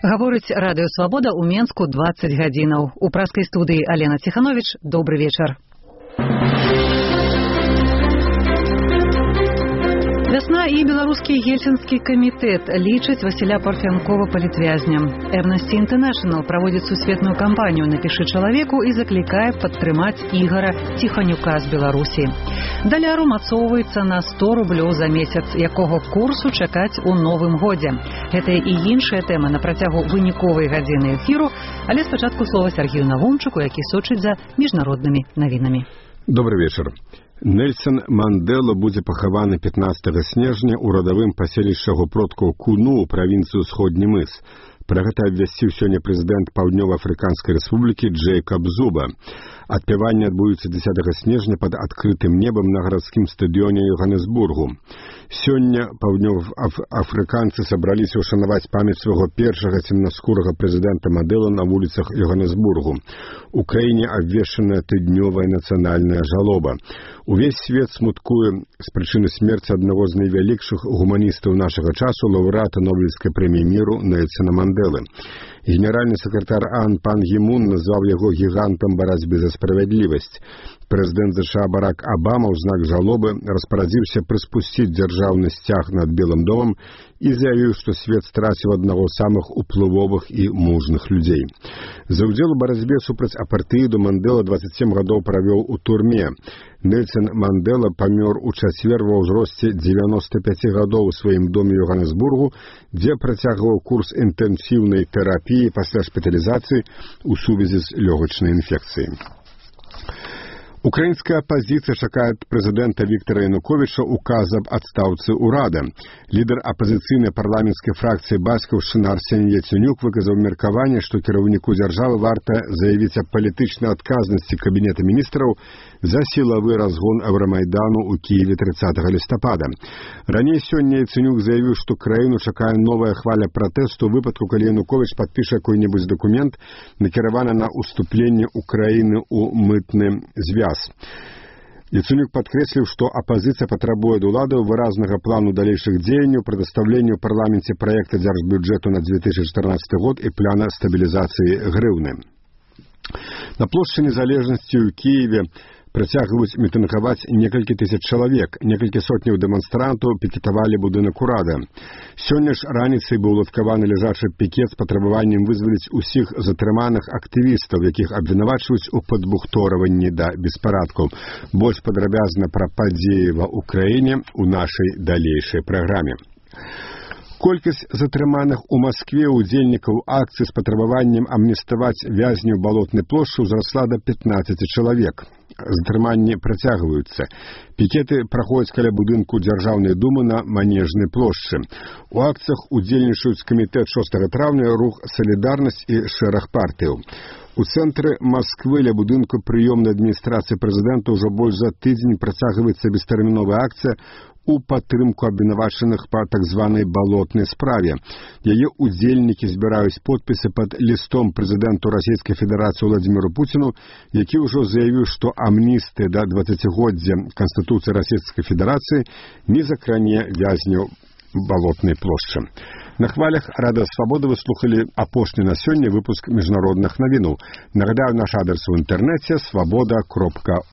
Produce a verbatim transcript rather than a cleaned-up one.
Гаворыць радыё «Свабода» ў Менску дваццаць гадзінаў. У праскай студыі Алена Ціхановіч. Добры вечар. Вясна і беларускі Ельцінскі камітэт лічаць Васіля Парфянкова палітвязням. Amnesty International праводзіць сусветную кампанію «Напішы чалавеку» і заклікае падтрымаць Ігара Ціханюка з Беларусі. Даляр умацоўваецца на сто рублёў за месяц, якога курсу чакаць у новым годзе. Гэта і іншая тэма на працягу выніковай гадзіны эфіру, але спачатку слова Сергею Навумчыку, які сочыць за міжнароднымі навінамі. Добрый вечар. Нельсон Мандела будзе пахаваны пятнаццатага снежня ў радавым паселішча яго продкаў Куну ў правінцыі Усходні мыс. Пра гэта абвясціў сёння прэзідэнт Паўднёва-Афрыканскай рэспублікі Джэйкаб Зуба. Адпяванне адбудуцца дзесятага снежня пад адкрытым небам на гарадскім стадыёне Йоханнесбургу. Сёння паўднёва-афрыканцы сабраліся ўшанаваць памяць свайго першага цемнаскурага прэзідэнта Мандэлы на вуліцах Йоханнесбургу. У краіне абвешчаная тыднёвая нацыянальная жалоба. Увесь свет смуткуе з прычыны смерці аднаго з найвялікшых гуманістаў нашага часу, лаўрэата Нобелевскай прэміі міру Нельсона Мандэлы. Генеральны сакратар ААН Пан Гі Мун назваў яго гігантам барацьбы за справядлівасць. Прэзідэнт ЗША Барак Абама ў знак жалобы распарадзіўся прыспусціць дзяржаўны сцяг над Белым домам і заявіў, што свет страціў аднаго з самых уплывовых і мужных людзей. За ўдзел у барацьбе супраць апартэіду Мандэла дваццаць сем гадоў правёў у турме. Нельсон Мандела памёр у чацвер ва ўзросце дзевяноста пяці гадоў у сваім доме ў Йоханнесбургу, дзе працягваў курс інтэнсіўнай тэрапіі пасля шпіталізацыі ў сувязі з лёгачнай інфекцыяй. Украінская апазіцыя чакае ад прэзідэнта Віктара Януковіча указа аб адстаўцы ўрада. Лідар апазіцыйнай парламенцкай фракцыі бацькаўшчына Арсеній Яценюк выказаў меркаванне, што кіраўніку дзяржавы варта заявіць аб палітычнай адказнасці кабінета міністраў за сілавы разгон Еўрамайдану ў Кіеве трыццатага лістапада. Раней сёння Яценюк заявіў, што краіну чакае новая хваля пратэсту ў выпадку, калі Януковіч падпіша якой-небудзь дакумент, накіраваны на уступленне Украіны ў мытны звяз. Яценюк падкрэсліў, што апазіцыя патрабуе ад улады выразнага плану далейшых дзеянняў, прадастаўлення ў парламенце праекта дзяржбюджэту на дзве тысячы чатырнаццаты год і пляна стабілізацыі грыўны. На плошчы Незалежнасці ў Кіеве працягваюць мітынгаваць некалькі тысяч чалавек. Некалькі сотняў дэманстрантаў пікетавалі будынак урада. Сёння ж раніцай быў уладкаваны ляжачы пікет з патрабаваннем вызваліць усіх затрыманых актывістаў, якіх абвінавачваюць у падбухторванні да беспарадкаў. Больш падрабязна пра падзеі ва ўкраіне ў нашай далейшай праграме. Колькасць затрыманых у Маскве удзельнікаў акцыі з патрабаваннем амнеставаць вязняў балотнай плошчы ўзрасла да пятнаццаці чалавек. Затрыманні працягваюцца. Пікеты праходзяць каля будынку Дзяржаўнай думы на Манежнай плошчы. У акцыях удзельнічаюць камітэт шостага траўня, рух «Салідарнасць» і шэраг партыяў. У цэнтры Масквы ля будынку прыёмнай адміністрацыі прэзідэнта ўжо больш за тыдзень працягваецца бестэрміновая акцыя у падтрымку абвінавачаных па так званай балотнай справе. Яе удзельнікі збіраюць подпісы пад лістом прэзідэнту Расійскай Федэрацыі Владзіміру Пуціну, які ўжо заявіў, што амністыя да дваццацігоддзя Канстытуцыі Расійскай Федэрацыі не закране вязняў балотнай плошчы. На хвалях радыё «Свабода» вы слухалі апошні на сёння выпуск міжнародных навінаў. Нагадаю, наш адрес у інтэрнэце свабода кропка